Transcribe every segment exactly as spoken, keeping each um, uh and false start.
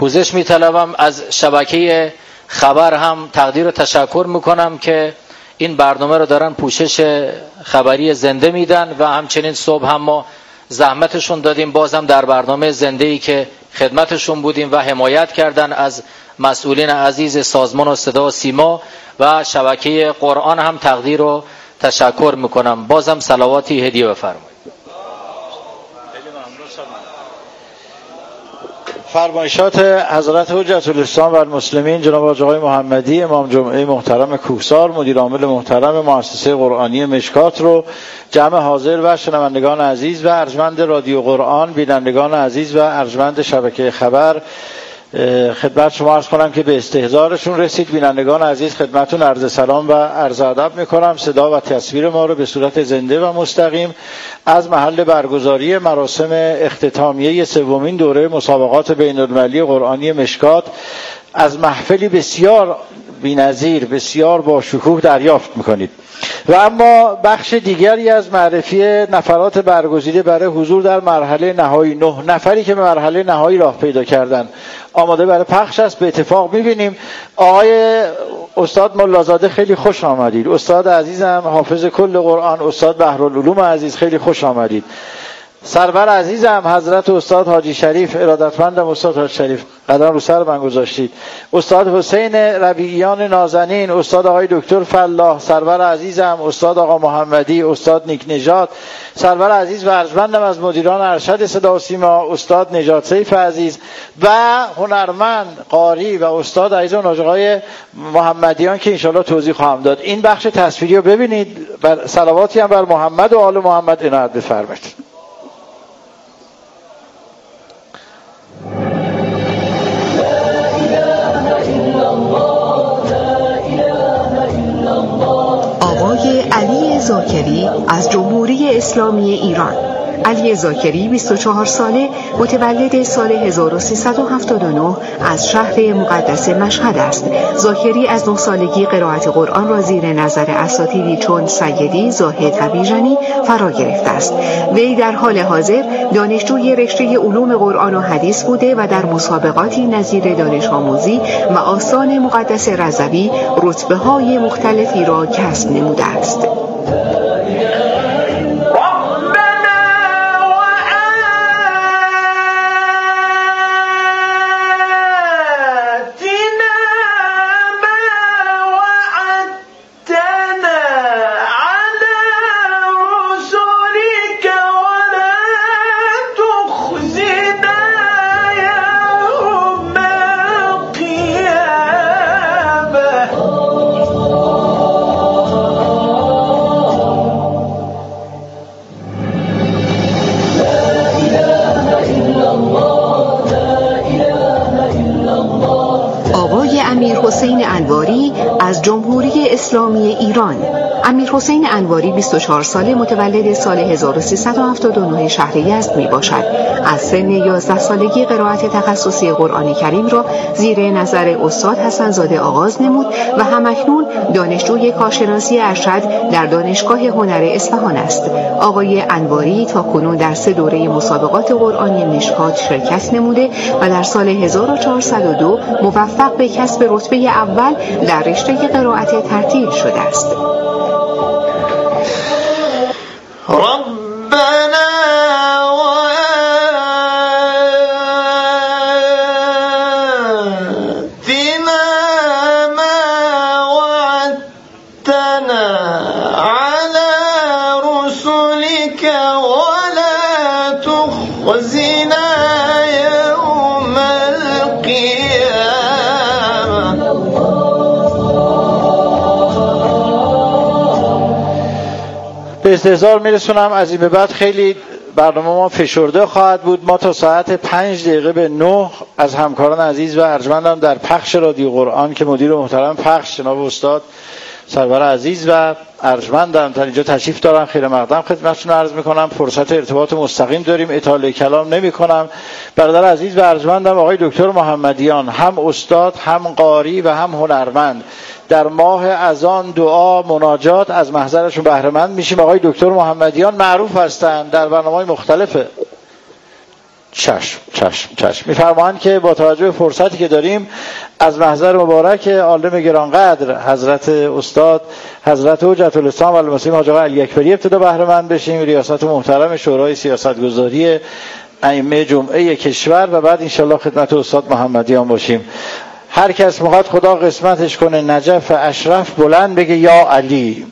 پوزش میطلبم. از شبکه خبر هم تقدیر و تشکر میکنم که این برنامه رو دارن پوشش خبری زنده میدن و همچنین صبح هم ما زحمتشون دادیم، بازم در برنامه زنده‌ای که خدمتشون بودیم و حمایت کردن از مسئولین عزیز سازمان و صدا و سیما و شبکه قرآن هم تقدیر و تشکر میکنم. بازم صلواتی هدیه بفرمایید. فرمایشات حضرت حجت الاسلام و المسلمین جناب حاج آقای محمدی امام جمعه محترم کوهسار، مدیر عامل محترم مؤسسه قرآنی مشکات رو جمع حاضر و شنوندگان عزیز و ارجمند رادیو قرآن، بینندگان عزیز و ارجمند شبکه خبر خدمت شما عرض کنم که به استحضارشون رسید. بینندگان عزیز خدمتون عرض سلام و عرض ادب میکنم. صدا و تصویر ما رو به صورت زنده و مستقیم از محل برگزاری مراسم اختتامیه سومین دوره مسابقات بین المللی قرآنی مشکات از محفلی بسیار بی‌نظیر، بسیار با شکوه دریافت میکنید. و اما بخش دیگری از معرفی نفرات برگزیده برای حضور در مرحله نهایی، نه نفری که به مرحله نهایی راه پیدا کردن آماده برای پخش است. به اتفاق میبینیم آقای استاد ملازاده خیلی خوش آمدید، استاد عزیزم حافظ کل قرآن استاد بحرالعلوم عزیز خیلی خوش آمدید. سرور عزیزم حضرت استاد حاجی شریف، ارادتمندم استاد حاجی شریف، قدم رو سر من گذاشتید. استاد حسین ربیعیان نازنین، استاد آقای دکتر فلاح، سرور عزیزم استاد آقا محمدی، استاد نیک نژاد، سرور عزیز و ارجمندم از مدیران ارشد صدا و سیما استاد نجات سیف عزیز و هنرمند قاری و استاد عزیز و آقای محمدیان که انشالله توضیح خواهم داد. این بخش تصویری رو ببینید. بر صلواتی هم بر محمد و آل محمد عنایت بفرمایید. آقای علی زاکری از جمهوری اسلامی ایران. علی زاکری بیست و چهار ساله، متولد سال هزار و سیصد و هفتاد و نه از شهر مقدس مشهد است. زاکری از نه سالگی قرائت قرآن را زیر نظر اساتیدی چون سیدی، زاهد و بیژنی فرا گرفته است. وی در حال حاضر دانشجوی رشته علوم قرآن و حدیث بوده و در مسابقاتی نظیر دانش آموزی و آستان مقدس رضوی رتبه‌های مختلفی را کسب نموده است. حسین انواری از جمهوری اسلامی ایران. امیر حسین انواری بیست و چهار ساله، متولد سال هزار و سیصد و هفتاد و نه شهر یزد می باشد. از سن یازده سالگی قرائت تخصصی قرآن کریم را زیر نظر استاد حسن‌زاده آغاز نمود و همکنون دانشجوی کارشناسی ارشد در دانشگاه هنر اصفهان است. آقای انواری تا کنون در سه دوره مسابقات قرآنی مشکات شرکت نموده و در سال هزار و چهارصد و دو موفق به کسب رتبه اول در رشته قرائت ترتیل شده است. ربنا به استحضار میرسونم. از این به بعد خیلی برنامه ما فشرده خواهد بود. ما تا ساعت پنج دقیقه به نه از همکاران عزیز و ارجمندم در پخش رادیو قرآن که مدیر محترم پخش جناب استاد سرور عزیز و ارجمندم تا اینجا تشریف دارم، خیر مقدم خدمتتون عرض میکنم. فرصت ارتباط مستقیم داریم، اطاله کلام نمی کنم. برادر عزیز و ارجمندم آقای دکتر محمدیان، هم استاد هم قاری و هم هنرمند، در ماه اذان دعا مناجات از محضرشون بهره مند میشیم. آقای دکتر محمدیان معروف هستند در برنامه‌های مختلف چشم چشم چشم. میفرمایند که با توجه به فرصتی که داریم از محضر مبارک عالم گرانقدر حضرت استاد حضرت حجت الاسلام و المسلمین حاج آقا علی اکبری ابتدا بهره مند بشیم، ریاست محترم شورای سیاستگذاری ائمه جمعه کشور، و بعد انشالله خدمت استاد محمدیان باشیم. هر کس میخواد خدا قسمتش کنه نجف اشرف بلند بگه یا علی.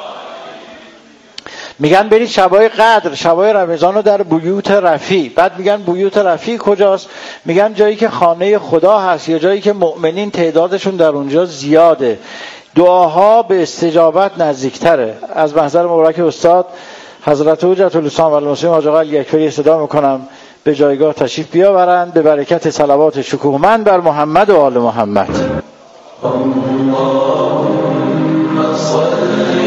میگن برید شبای قدر، شبای رمضان رو در بیوت رفیع. بعد میگن بیوت رفیع کجاست؟ میگن جایی که خانه خدا هست یا جایی که مؤمنین تعدادشون در اونجا زیاده، دعاها به استجابت نزدیکتره. از محضر مبارک استاد حضرت حجت الاسلام و المسلمین حاج آقا علی اکبری صدا میکنم به جایگاه تشریف بیاورند به برکت صلوات شکوهمند بر محمد و آل محمد. اللهم صل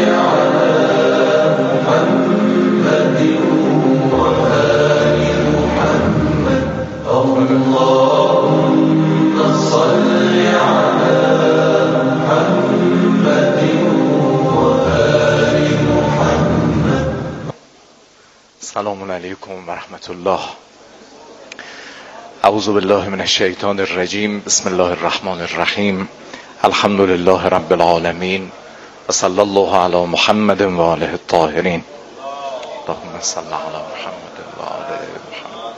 السلام علیکم و رحمت الله. اعوذ بالله من الشیطان الرجیم. بسم الله الرحمن الرحیم. الحمد لله رب العالمین و صلی الله علی محمد و آله الطاهرین. اللهم صل علی محمد و آله محمد.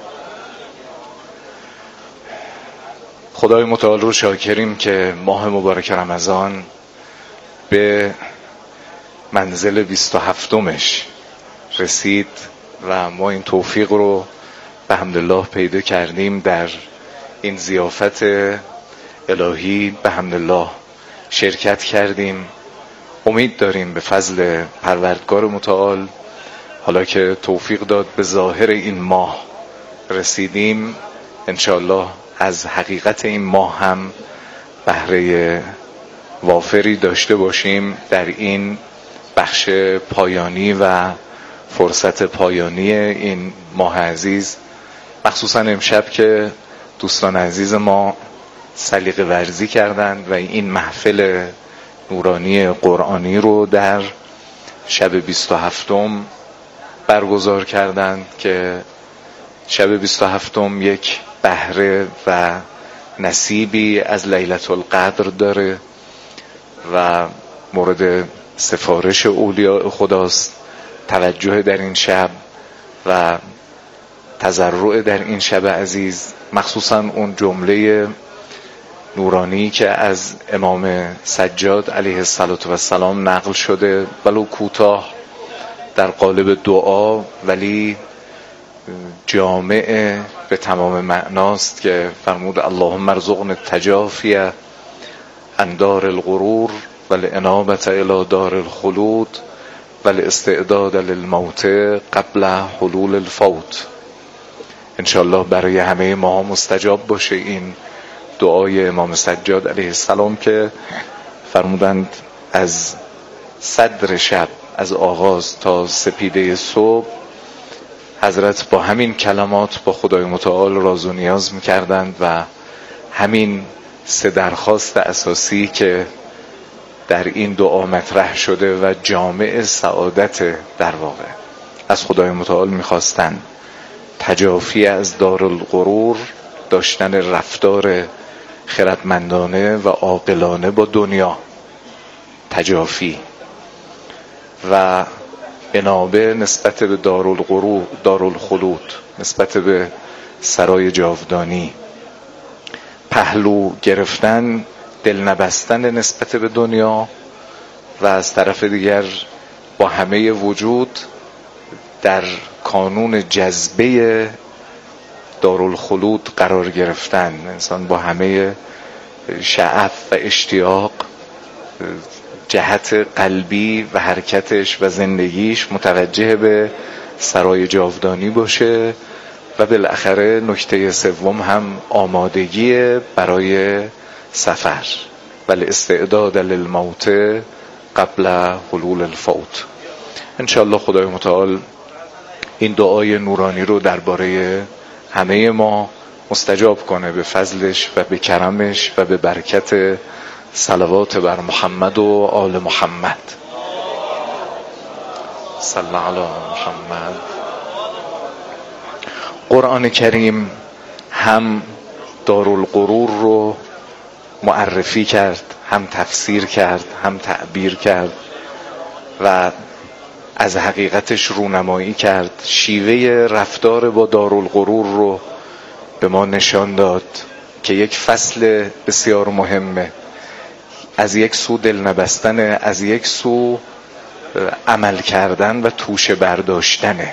خدای متعال رو شاکریم که ماه مبارک رمضان به منزل بیست و هفتمش رسید و ما این توفیق رو به حمدالله پیدا کردیم در این ضیافت الهی، به حمدالله شرکت کردیم. امید داریم به فضل پروردگار متعال حالا که توفیق داد به ظاهر این ماه رسیدیم، انشاءالله از حقیقت این ماه هم بهره وافری داشته باشیم در این بخش پایانی و فرصت پایانی این ماه عزیز، مخصوصا امشب که دوستان عزیز ما سلیقه ورزی کردند و این محفل نورانی قرآنی رو در شب بیست و هفتم برگزار کردند که شب بیست و هفتم یک بهره و نصیبی از لیلة القدر داره و مورد سفارش اولیاء خداست. توجه در این شب و تضرع در این شب عزیز، مخصوصا اون جمله نورانی که از امام سجاد علیه السلام نقل شده، ولو کوتاه در قالب دعا ولی جامع به تمام معناست، که فرمود اللهم ارزقنا التجافی عن دار الغرور والانابة الى دار الخلود والاستعداد للموت قبل حلول الفوت. انشالله برای همه ما مستجاب باشه این دعای امام سجاد علیه السلام که فرمودند از صدر شب، از آغاز تا سپیده صبح، حضرت با همین کلمات با خدای متعال راز و نیاز میکردند و همین سه درخواست اساسی که در این دعا مطرح شده و جامع سعادت در واقع از خدای متعال میخواستند: تجافی از دارالغرور، داشتن رفتار خردمندانه و عاقلانه با دنیا، تجافی، و انابه نسبت به دارالغرور، دارالخلود، نسبت به سرای جاودانی، پهلو گرفتن، دل نبستن نسبت به دنیا، و از طرف دیگر با همه وجود در کانون جذبه دارالخلود قرار گرفتن. انسان با همه شعف و اشتیاق جهت قلبی و حرکتش و زندگیش متوجه به سرای جاودانی باشه، و بالاخره نکته سوم هم آمادگی برای سفر و الاستعداد للموت قبل حلول الفوت. انشاءالله خدای متعال این دعای نورانی رو درباره همه ما مستجاب کنه به فضلش و به کرمش و به برکت صلوات بر محمد و آل محمد. صلی علی محمد. قرآن کریم هم دارالغرور رو معرفی کرد، هم تفسیر کرد، هم تعبیر کرد و از حقیقتش رونمایی کرد. شیوه رفتار با دارالغرور رو به ما نشان داد که یک فصل بسیار مهمه. از یک سو دل نبستن، از یک سو عمل کردن و توشه برداشتنه.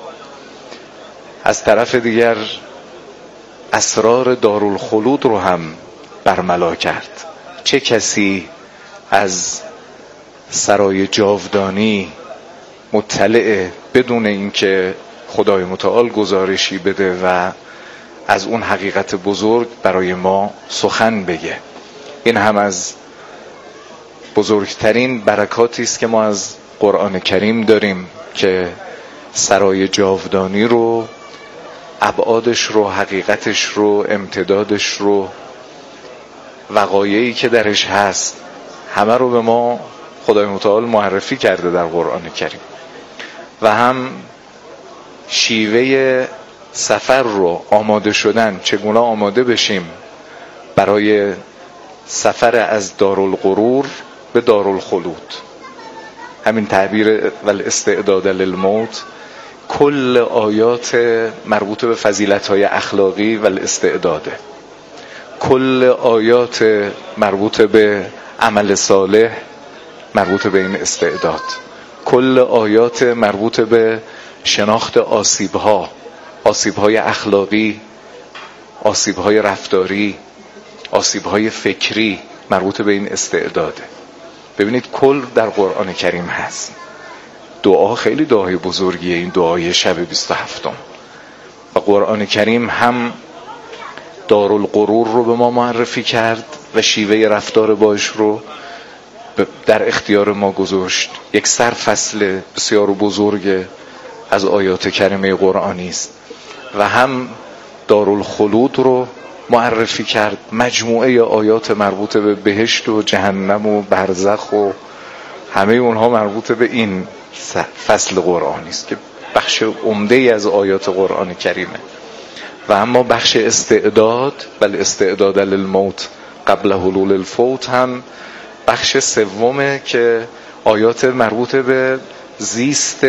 از طرف دیگر اسرار دارالخلود رو هم برملا کرد. چه کسی از سرای جاودانی مطلعه بدون اینکه خدای متعال گزارشی بده و از اون حقیقت بزرگ برای ما سخن بگه؟ این هم از بزرگترین برکاتی است که ما از قرآن کریم داریم که سرای جاودانی رو، ابعادش رو، حقیقتش رو، امتدادش رو، وقایعی که درش هست، همه رو به ما خدای متعال معرفی کرده در قرآن کریم. و هم شیوه سفر رو، آماده شدن، چگونه آماده بشیم برای سفر از دارالغرور به دارالخلود. همین تعبیر والاستعداد للموت، کل آیات مربوط به فضیلت‌های اخلاقی والاستعداده، کل آیات مربوط به عمل صالح مربوط به این استعداد، کل آیات مربوط به شناخت آسیب‌ها، آسیب‌های اخلاقی، آسیب‌های رفتاری، آسیب‌های فکری مربوط به این استعداده. ببینید کل در قرآن کریم هست. دعا خیلی دعای بزرگیه، این دعای شب بیست و هفتم. و قرآن کریم هم دارالغرور رو به ما معرفی کرد و شیوه رفتار باش رو در اختیار ما گذاشت. یک سرفصل بسیار بزرگ از آیات کریمه قرآنی است. و هم دارالخلود رو معرفی کرد، مجموعه آیات مربوط به بهشت و جهنم و برزخ و همه اونها مربوط به این فصل قرآنی است که بخش عمده ای از آیات قرآن کریمه. و اما بخش استعداد، بل استعداد للموت قبل حلول الفوت، هم بخش سومه که آیات مربوط به زیست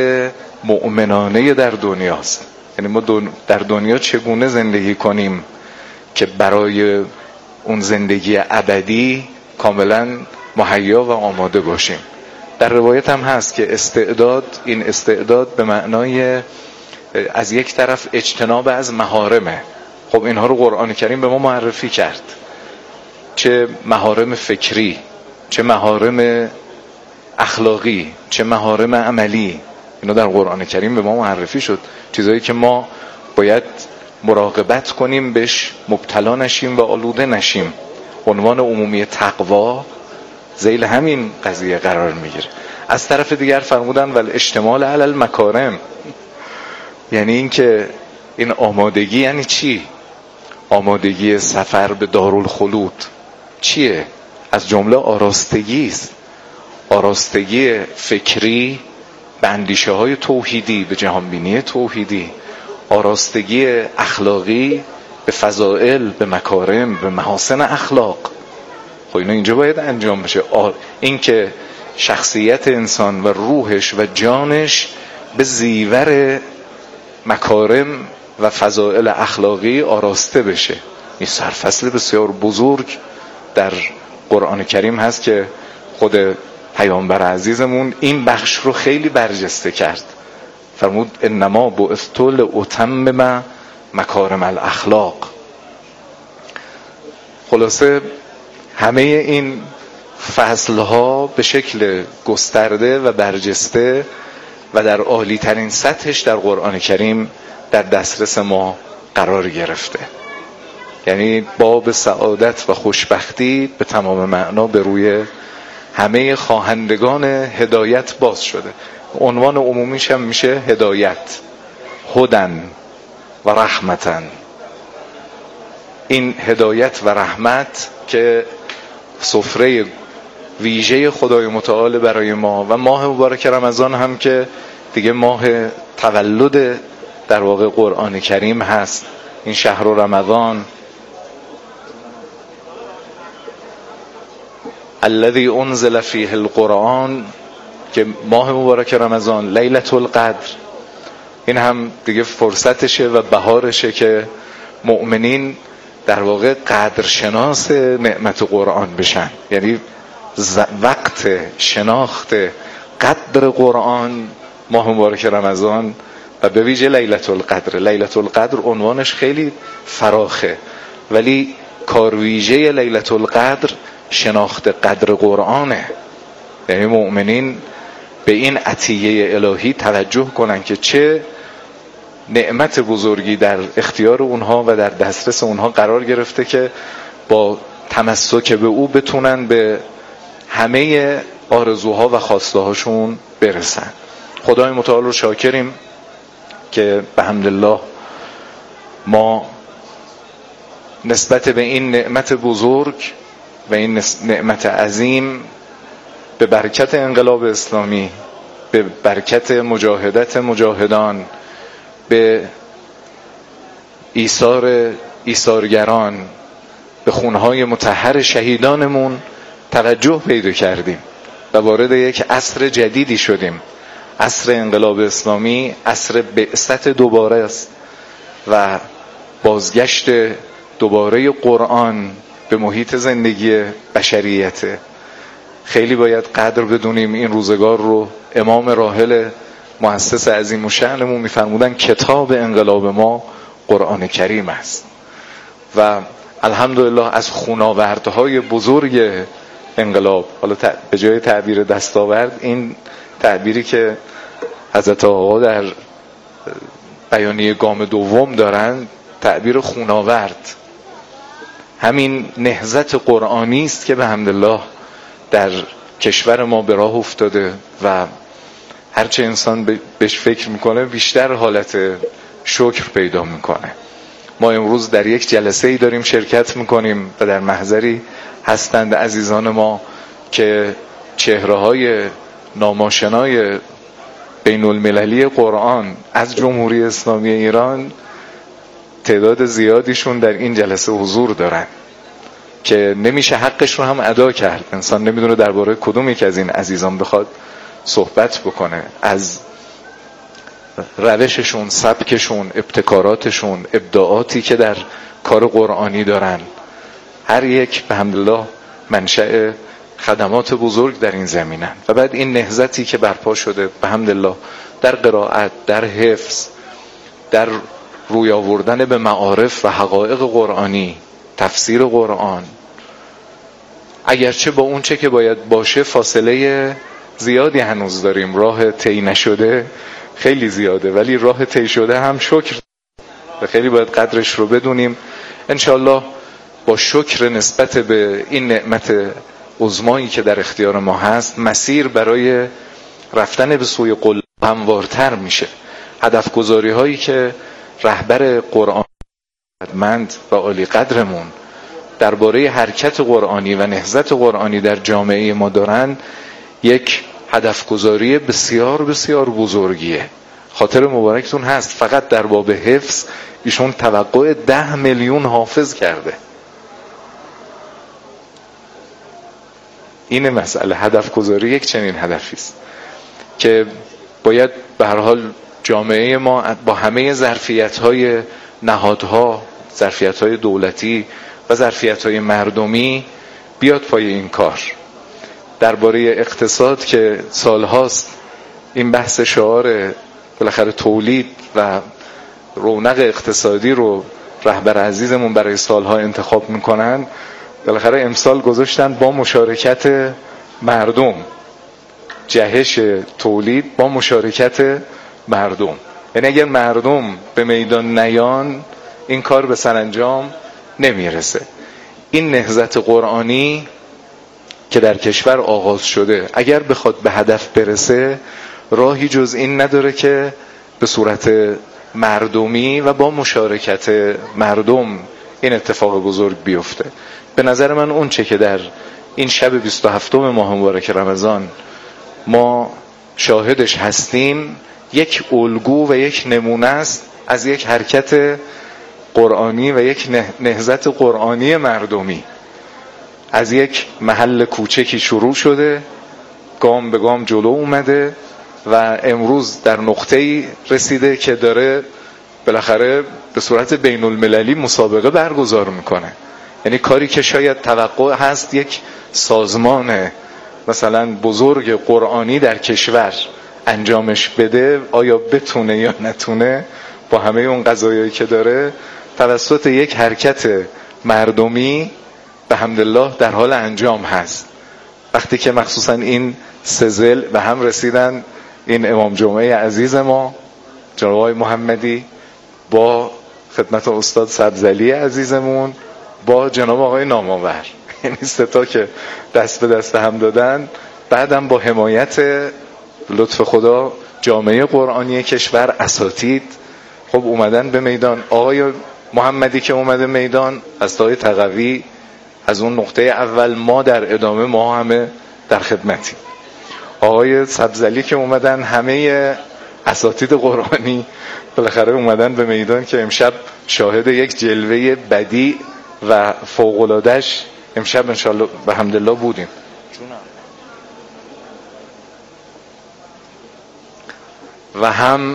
مؤمنانه در دنیاست. یعنی ما در دنیا چگونه زندگی کنیم که برای اون زندگی ابدی کاملا مهیا و آماده باشیم. در روایت هم هست که استعداد، این استعداد به معنای از یک طرف اجتناب از محارمه. خب اینها رو قرآن کریم به ما معرفی کرد، چه محارم فکری، چه محارم اخلاقی، چه محارم عملی. اینا در قرآن کریم به ما معرفی شد، چیزایی که ما باید مراقبت کنیم بهش مبتلا نشیم و آلوده نشیم. عنوان عمومی تقوا ذیل همین قضیه قرار میگیره. از طرف دیگر فرمودن ول اشتمال علی المکارم، یعنی این که این آمادگی یعنی چی؟ آمادگی سفر به دارالخلود چیه؟ از جمله آراستگی است. آراستگی فکری به اندیشه های توحیدی، به جهانبینی توحیدی، آراستگی اخلاقی به فضائل، به مکارم، به محاسن اخلاق. خب اینا اینجا باید انجام بشه. این که شخصیت انسان و روحش و جانش به زیور مکارم و فضائل اخلاقی آراسته بشه. این سرفصل بسیار بزرگ در قرآن کریم هست که خود پیامبر عزیزمون این بخش رو خیلی برجسته کرد. فرمود انما بعثت لاتمم مکارم الاخلاق. خلاصه همه این فصلها به شکل گسترده و برجسته و در عالی ترین سطحش در قرآن کریم در دسترس ما قرار گرفته. یعنی باب سعادت و خوشبختی به تمام معنا به روی همه خواهندگان هدایت باز شده. عنوان عمومیش هم میشه هدایت، هدن و رحمتن. این هدایت و رحمت که سفره ویژه خدای متعال برای ما و ماه مبارک رمضان هم که دیگه ماه تولد در واقع قرآن کریم هست. این شهر رمضان الذی انزل فیه القرآن، که ماه مبارک رمضان، لیلة القدر، این هم دیگه فرصتشه و بهارشه که مؤمنین در واقع قدرشناس نعمت قرآن بشن. یعنی وقت شناخت قدر قرآن ماه مبارک رمضان و به ویژه لیلة القدر. لیلة القدر عنوانش خیلی فراخه، ولی کارویژه لیلة القدر شناخت قدر قرآنه. یعنی مؤمنین به این عطیه الهی توجه کنن که چه نعمت بزرگی در اختیار اونها و در دسترس اونها قرار گرفته که با تمسک به او بتونن به همه آرزوها و خواسته هاشون برسن. خدای متعال رو شاکریم که به حمدالله ما نسبت به این نعمت بزرگ و این نعمت عظیم به برکت انقلاب اسلامی، به برکت مجاهدت مجاهدان، به ایثار ایثارگران، به خونهای مطهر شهیدانمون توجه پیدا کردیم و وارد یک عصر جدیدی شدیم. عصر انقلاب اسلامی عصر بعثت دوباره است و بازگشت دوباره قرآن به محیط زندگی بشریت. خیلی باید قدر بدونیم این روزگار رو. امام راحل مؤسس عظیم الشأنمون میفرمودن کتاب انقلاب ما قرآن کریم است و الحمدلله از خوناوردهای بزرگ انقلاب، حالا به جای تعبیر دستاورد، این تعبیری که حضرت آقا در بیانیه گام دوم دارن، تعبیر خوناورد، همین نهضت قرآنی است که به حمدالله در کشور ما به راه افتاده و هرچه انسان بهش فکر میکنه بیشتر حالت شکر پیدا میکنه. ما امروز در یک جلسه ای داریم شرکت میکنیم و در محضری هستند عزیزان ما که چهره های ناماشنای بین المللی قرآن از جمهوری اسلامی ایران تعداد زیادیشون در این جلسه حضور دارن که نمیشه حقش رو هم ادا کرد. انسان نمیدونه درباره کدوم یک از این عزیزان بخواد صحبت بکنه، از روششون، سبکشون، ابتکاراتشون، ابداعاتی که در کار قرآنی دارن. هر یک به حمدالله منشأ خدمات بزرگ در این زمینن و بعد این نهضتی که برپا شده به حمدالله در قرائت، در حفظ، در روی آوردن به معارف و حقایق قرآنی، تفسیر قرآن، اگرچه با اون چه که باید باشه فاصله زیادی هنوز داریم، راه طی نشده خیلی زیاده، ولی راه طی شده هم شکر و خیلی باید قدرش رو بدونیم. انشالله با شکر نسبت به این نعمت عظمایی که در اختیار ما هست، مسیر برای رفتن به سوی قله هموارتر میشه. هدف گذاری هایی که رهبر قرآن مند و عالی قدرمون درباره حرکت قرآنی و نهضت قرآنی در جامعه ما دارن، یک هدف گذاری بسیار بسیار بزرگیه. خاطر مبارکتون هست فقط در باب حفظ ایشون توقع ده میلیون حافظ کرده. این مسئله هدف گذاری یک چنین هدفی است که باید به هر حال جامعه ما با همه ظرفیت‌های نهادها، ظرفیت‌های دولتی و ظرفیت‌های مردمی بیاد پای این کار. درباره اقتصاد که سالهاست این بحث شعار بالاخره تولید و رونق اقتصادی رو رهبر عزیزمون برای سالها انتخاب میکنن، بالاخره امسال گذاشتن با مشارکت مردم، جهش تولید با مشارکت مردم. یعنی اگر مردم به میدان نیان این کار به سرانجام نمیرسه. این نهضت قرآنی که در کشور آغاز شده اگر بخواد به هدف برسه راهی جز این نداره که به صورت مردمی و با مشارکت مردم این اتفاق بزرگ بیفته. به نظر من اون چه که در این شب بیست و هفتم ماه مبارک رمضان ما شاهدش هستیم یک الگو و یک نمونه است از یک حرکت قرآنی و یک نهضت قرآنی مردمی، از یک محل کوچکی شروع شده، گام به گام جلو اومده و امروز در نقطه‌ای رسیده که داره بالاخره به صورت بین المللی مسابقه برگزار میکنه. یعنی کاری که شاید توقع هست یک سازمان مثلا بزرگ قرآنی در کشور انجامش بده، آیا بتونه یا نتونه با همه اون قضایایی که داره، توسط یک حرکت مردمی به حمدالله در حال انجام هست. وقتی که مخصوصا این سزل به هم رسیدن، این امام جمعه عزیز ما جناب آقای محمدی با خدمت استاد سبزعلی عزیزمون با جناب آقای نامآور، یعنی سه تا که دست به دست هم دادن، بعدم با حمایت لطف خدا جامعه قرآنی کشور، اساتید خب اومدن به میدان. آقای محمدی که اومده میدان از تای تقوی، از اون نقطه اول ما در ادامه ما همه در خدمتیم. آقای سبزعلی که اومدن، همه اساتید قرآنی بالاخره اومدن به میدان که امشب شاهد یک جلوه بدیع و فوق‌العاده‌اش امشب انشالله به حمدالله بودیم. و هم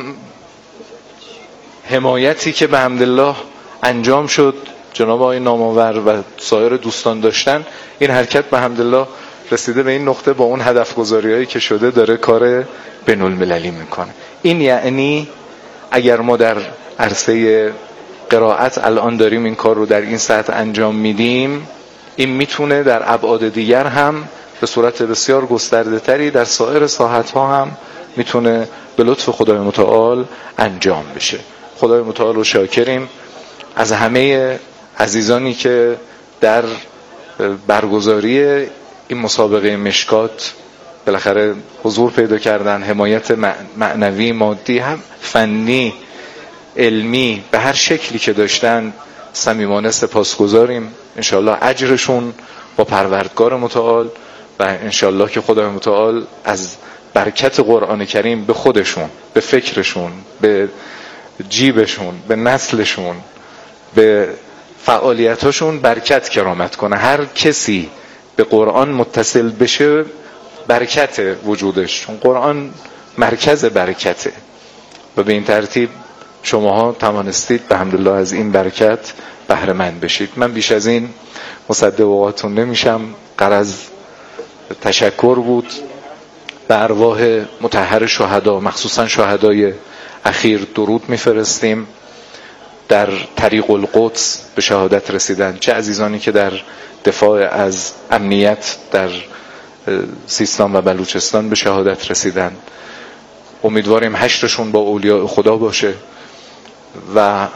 حمایتی که به حمدالله انجام شد جناب آقای نامآور و سایر دوستان داشتن، این حرکت به حمدالله رسیده به این نقطه، با اون هدف گذاری هایی که شده داره کار بین المللی میکنه. این یعنی اگر ما در عرصه قرائت الان داریم این کار رو در این سطح انجام میدیم، این میتونه در ابعاد دیگر هم به صورت بسیار گسترده تری در سایر ساحت ها هم میتونه به لطف خدای متعال انجام بشه. خدای متعال رو شاکریم از همه عزیزانی که در برگزاری این مسابقه مشکات بالاخره حضور پیدا کردن، حمایت معنوی، مادی، هم فنی، علمی، به هر شکلی که داشتن صمیمانه سپاسگزاریم. انشالله اجرشون با پروردگار متعال و انشالله که خدای متعال از برکت قرآن کریم به خودشون، به فکرشون، به جیبشون، به نسلشون، به فعالیتاشون برکت کرامت کنه. هر کسی به قرآن متصل بشه برکت وجودش، چون قرآن مرکز برکته و به این ترتیب شماها توانستید به حمدالله از این برکت بهره مند بشید. من بیش از این مصدق اوقاتون نمیشم. غرض تشکر بود به ارواح مطهر شهدا، مخصوصا شهدای اخیر درود میفرستیم. در طریق القدس به شهادت رسیدن، چه عزیزانی که در دفاع از امنیت در سیستان و بلوچستان به شهادت رسیدن. امیدواریم حشرشون با اولیاء خدا باشه و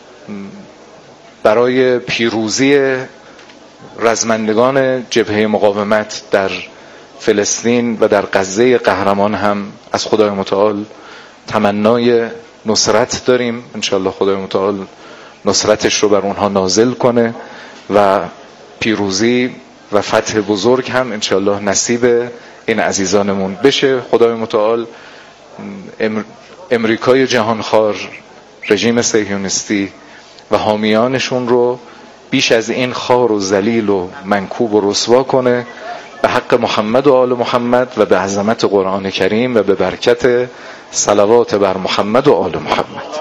برای پیروزی رزمندگان جبهه مقاومت در فلسطین و در غزه قهرمان هم از خدای متعال تمنای نصرت داریم. انشالله خدای متعال نصرتش رو بر اونها نازل کنه و پیروزی و فتح بزرگ هم انشالله نصیب این عزیزانمون بشه. خدای متعال امریکای جهانخوار، رژیم صهیونیستی و حامیانشون رو بیش از این خوار و ذلیل و منکوب و رسوا کنه به حق محمد و آل محمد و به عظمت قرآن کریم و به برکت صلوات بر محمد و آل محمد.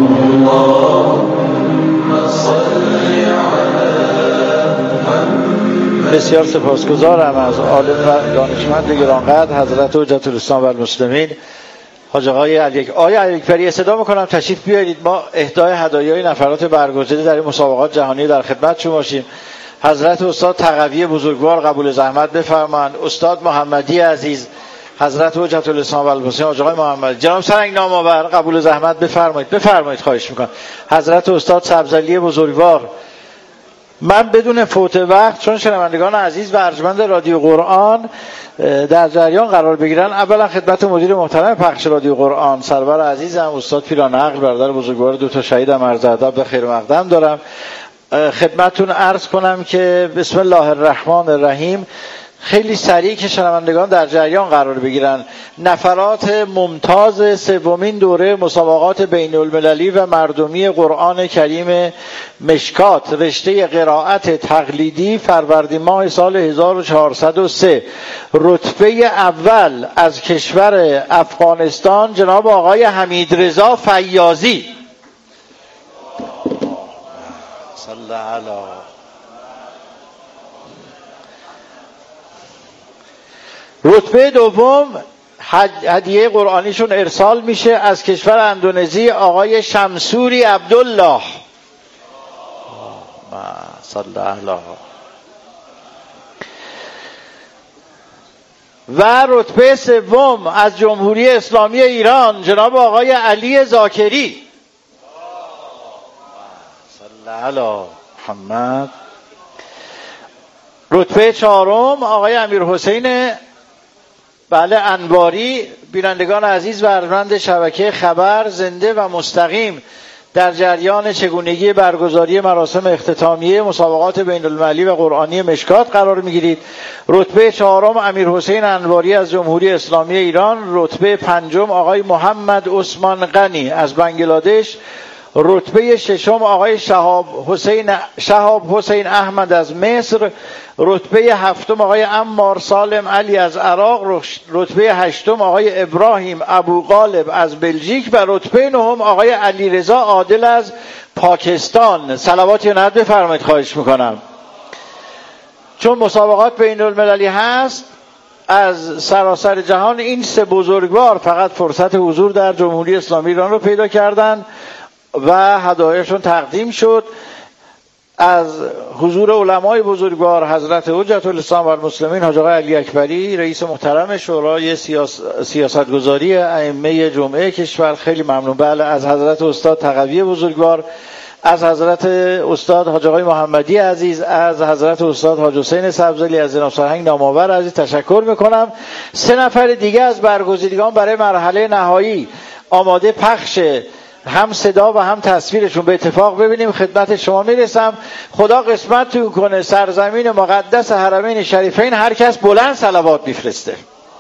بسیار سپاسگزارم از عالم و دانشمند گرانقدر حضرت حجت الاسلام و المسلمین حاج آقای علی آقای علیکبری. صدا میکنم تشریف بیارید، ما اهدای هدایای نفرات برگزیده در این مسابقات جهانی در خدمتشون باشیم. حضرت استاد تقوی بزرگوار قبول زحمت بفرمایند. استاد محمدی عزیز، حضرت حجت الاسلام و المسلمین حاج آقای محمد، جناب سرنگ نامآور قبول زحمت بفرمایید. بفرمایید خواهش میکنم. حضرت استاد سبزعلی بزرگوار. من بدون فوت وقت، چون شنوندگان عزیز و ارجمند رادیو قرآن در جریان قرار بگیرن، اولا خدمت مدیر محترم پخش رادیو قرآن سرور عزیزم استاد پیرانقل برادر بزرگوار دو تا شهیدم عرض ادب به خیر مقدم دارم. خدمتتون عرض کنم که بسم الله الرحمن الرحیم. خیلی سریع که شنوندگان در جریان قرار بگیرن. نفرات ممتاز سومین دوره مسابقات بین المللی و مردمی قرآن کریم مشکات رشته قرائت تقلیدی فروردین ماه سال هزار و چهارصد و سه، رتبه اول از کشور افغانستان جناب آقای حمیدرضا فیاضی. صلی علی رتبه دوم هدیه قرآنیشون ارسال میشه از کشور اندونزی آقای شمسوری عبدالله. صلی الله. و رتبه سوم از جمهوری اسلامی ایران جناب آقای علی زاکری. صلی الله محمد. رتبه چهارم آقای امیرحسین بله انواری. بینندگان عزیز و ارجمند شبکه خبر، زنده و مستقیم در جریان چگونگی برگزاری مراسم اختتامیه مسابقات بین المللی و قرآنی مشکات قرار میگیرید. رتبه چهارم امیرحسین انواری از جمهوری اسلامی ایران، رتبه پنجم آقای محمد عثمان غنی از بنگلادش، رتبه ششم آقای شهاب حسین شهاب حسین احمد از مصر، رتبه هفتم آقای عمار سالم علی از عراق، رتبه هشتم آقای ابراهیم ابو غالب از بلژیک و رتبه نهم آقای علیرضا عادل از پاکستان. صلواتی و نعت بفرمایید خواهش میکنم. چون مسابقات بین المللی هست از سراسر جهان، این سه بزرگوار فقط فرصت حضور در جمهوری اسلامی ایران رو پیدا کردن و هدایاشون تقدیم شد. از حضور علمای بزرگوار حضرت حجت الاسلام و المسلمین حاج آقای علی اکبری رئیس محترم شورای سیاس... سیاستگذاری ائمه جمعه کشور، خیلی ممنون. بله، از حضرت استاد تقوی بزرگوار، از حضرت استاد حاج آقای محمدی عزیز، از حضرت استاد حاج حسین سبزلی، از جناب سرهنگ نامآور عزیز تشکر میکنم. سه نفر دیگه از برگزیدگان برای مرحله نهایی آماده پخش هم صدا و هم تصویرشون به اتفاق ببینیم. خدمت شما میرسم. خدا قسمتتون کنه سرزمین مقدس حرمین شریفین هر کس بلند صلوات میفرسته.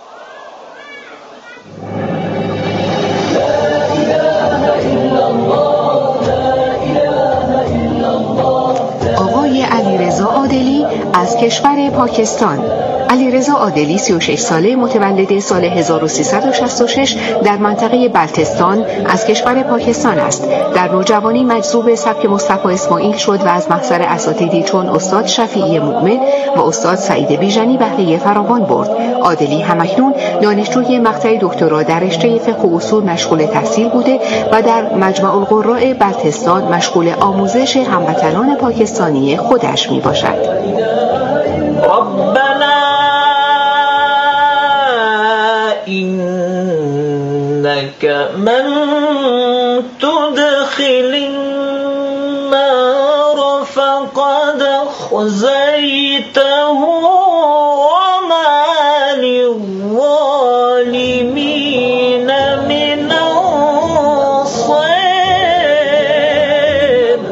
آقای علیرضا عادلی از کشور پاکستان. علیرضا عادلی سی و شش ساله، متولد سال هزار و سیصد و شصت و شش در منطقه بلتستان از کشور پاکستان است. در نوجوانی مجذوب سبک مصطفی اسماعیل شد و از محضر اساتیدی چون استاد شفیعی مؤمن و استاد سعید بیژنی بهره فراوان برد. عادلی همکنون دانشجوی مقطع دکترا در رشته فقه و اصول مشغول تحصیل بوده و در مجمع القراء بلتستان مشغول آموزش هموطنان پاکستانی خودش می باشد. ربنا إنك من تدخل النار فقد خزيته وما للظالمين من نصير.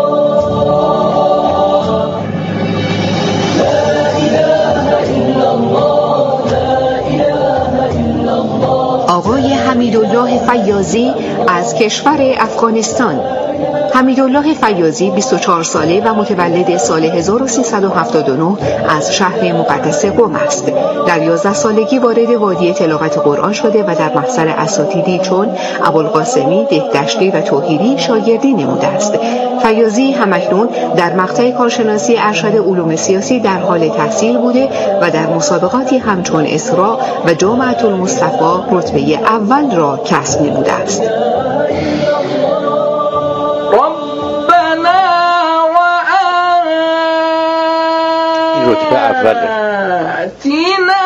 لا إله إلا الله لا إله إلا الله. آقای حمیدالله فیاضی از کشور افغانستان. حمیدالله فیاضی بیست و چهار ساله و متولد سال هزار و سیصد و هفتاد و نه از شهر مقدس قم است. در یازده سالگی وارد وادی تلاوت قرآن شده و در محضر اساتیدی چون ابوالقاسمی، دهدشتی و توحیدی شاگردی نموده است. فیاضی همکنون در مقطع کارشناسی ارشد علوم سیاسی در حال تحصیل بوده و در مسابقاتی همچون اسراء و جامعة المصطفى رتبه اول را کسب نموده است. این رتبه اوله. ربنا